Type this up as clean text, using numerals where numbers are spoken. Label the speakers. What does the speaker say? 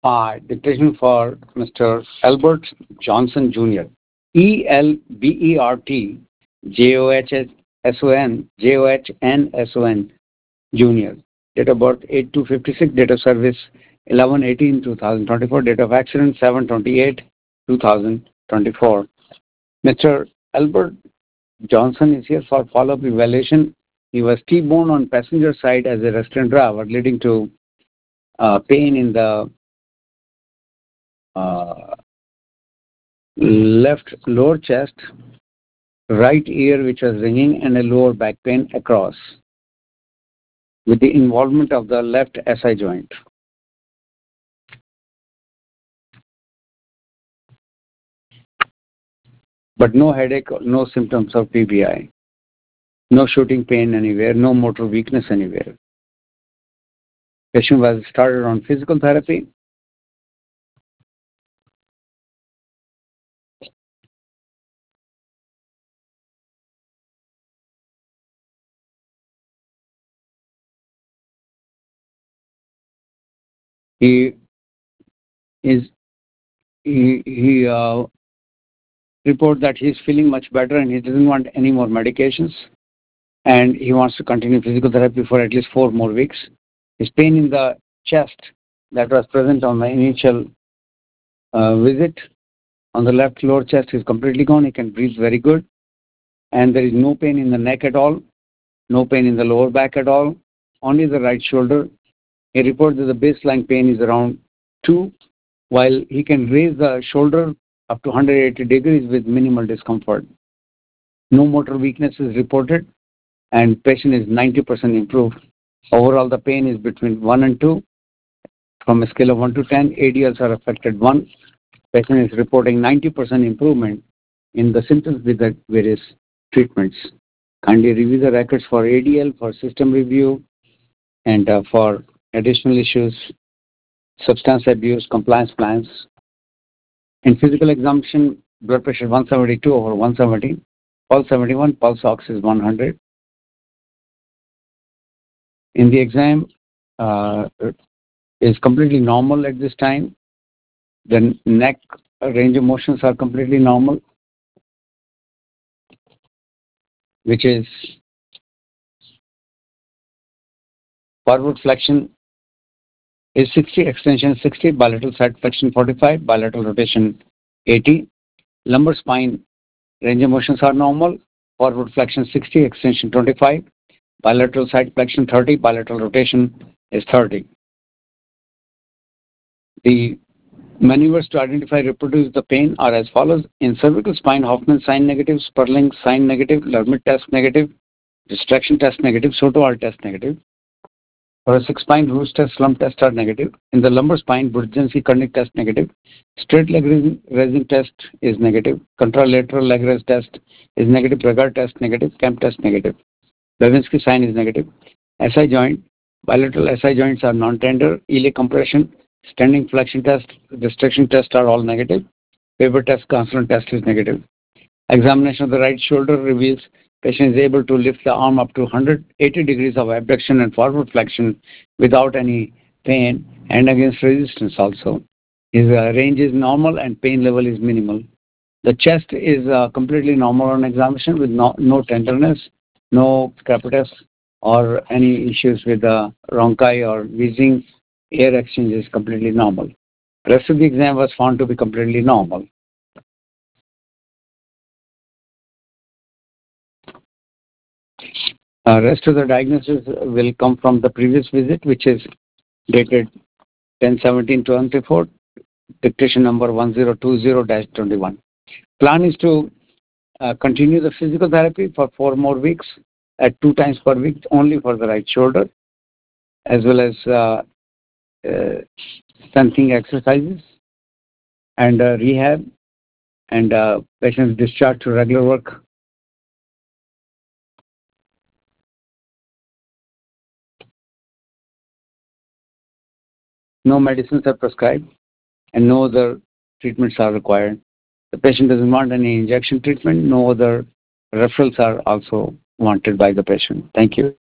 Speaker 1: Dictation for Mr. Albert Johnson Jr. ELBERT Jr. Date of birth 8/2/56. Date of service 11/18/2024. Date of accident 7/28/2024. Mr. Albert Johnson is here for follow-up evaluation. He was T-boned on passenger side as a restaurant driver, leading to pain in the uh, left lower chest, right ear which was ringing, and a lower back pain across, with the involvement of the left SI joint. But no headache, no symptoms of PBI, no shooting pain anywhere, no motor weakness anywhere. Patient was started on physical therapy. He is he report that he's feeling much better and he doesn't want any more medications, and he wants to continue physical therapy for at least 4 more weeks. His pain in the chest that was present on the initial visit on the left lower chest is completely gone. He can breathe very good, and there is no pain in the neck at all, no pain in the lower back at all, only the right shoulder. He reports that the baseline pain is around 2, while he can raise the shoulder up to 180 degrees with minimal discomfort. No motor weakness is reported, and patient is 90% improved. Overall, the pain is between 1 and 2. From a scale of 1 to 10, ADLs are affected 1. Patient is reporting 90% improvement in the symptoms with the various treatments. Kindly review the records for ADL, for system review, and for additional issues, substance abuse, compliance plans. In physical examination, blood pressure 172/170, pulse 71, pulse ox is 100. In the exam, is completely normal at this time. The neck range of motions are completely normal, which is forward flexion is 60, extension 60, bilateral side flexion 45, bilateral rotation 80. Lumbar spine range of motions are normal, forward flexion 60, extension 25, bilateral side flexion 30, bilateral rotation is 30. The maneuvers to identify reproduce the pain are as follows. In cervical spine, Hoffman sign negative, Sperling sign negative, Lermit test negative, distraction test negative, Soto-Hall test negative. Thoracic spine, Roos test, slump test are negative. In the lumbar spine, Budzinski-Kernig test negative. Straight leg raising test is negative. Contralateral leg raise test is negative. Bragard test negative. Kemp test negative. Babinski sign is negative. SI joint, bilateral SI joints are non-tender. Iliac compression, standing flexion test, distraction test are all negative. Faber test, consonant test is negative. Examination of the right shoulder reveals patient is able to lift the arm up to 180 degrees of abduction and forward flexion without any pain and against resistance also. His range is normal and pain level is minimal. The chest is completely normal on examination with no tenderness, no crepitus or any issues with rhonchi or wheezing. Air exchange is completely normal. The rest of the exam was found to be completely normal. Rest of the diagnosis will come from the previous visit, which is dated 10/17/24, dictation number 1020-21. Plan is to continue the physical therapy for 4 more weeks at 2 times per week only for the right shoulder, as well as strengthening exercises and rehab, and patients discharged to regular work. No medicines are prescribed and no other treatments are required. The patient doesn't want any injection treatment. No other referrals are also wanted by the patient. Thank you.